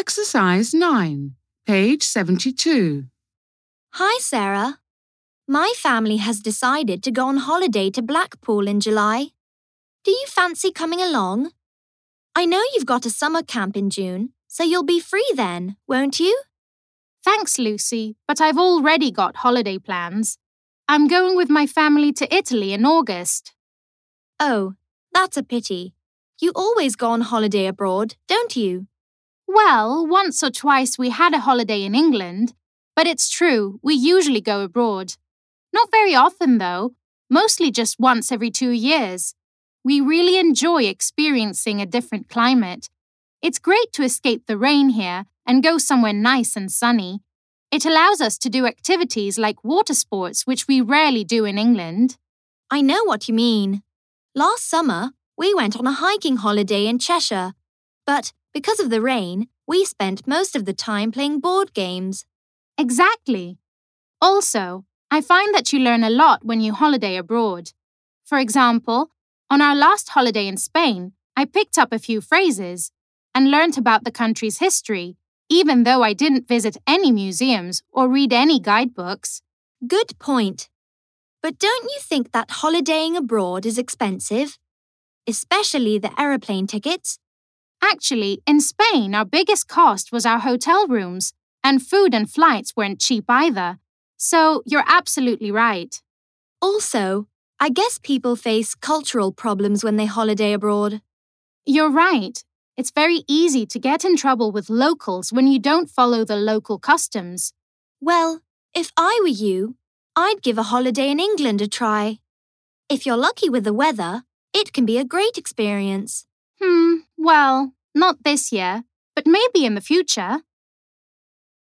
Exercise 9, page 72. Hi, Sarah. My family has decided to go on holiday to Blackpool in July. Do you fancy coming along? I know you've got a summer camp in June, so you'll be free then, won't you? Thanks, Lucy, but I've already got holiday plans. I'm going with my family to Italy in August. Oh, that's a pity. You always go on holiday abroad, don't you? Well, once or twice we had a holiday in England, but it's true, we usually go abroad. Not very often, though, mostly just once every 2 years. We really enjoy experiencing a different climate. It's great to escape the rain here and go somewhere nice and sunny. It allows us to do activities like water sports, which we rarely do in England. I know what you mean. Last summer, we went on a hiking holiday in Cheshire, but because of the rain, we spent most of the time playing board games. Exactly. Also, I find that you learn a lot when you holiday abroad. For example, on our last holiday in Spain, I picked up a few phrases and learnt about the country's history, even though I didn't visit any museums or read any guidebooks. Good point. But don't you think that holidaying abroad is expensive? Especially the aeroplane tickets? Actually, in Spain, our biggest cost was our hotel rooms, and food and flights weren't cheap either. So you're absolutely right. Also, I guess people face cultural problems when they holiday abroad. You're right. It's very easy to get in trouble with locals when you don't follow the local customs. Well, if I were you, I'd give a holiday in England a try. If you're lucky with the weather, it can be a great experience. Well, not this year, but maybe in the future.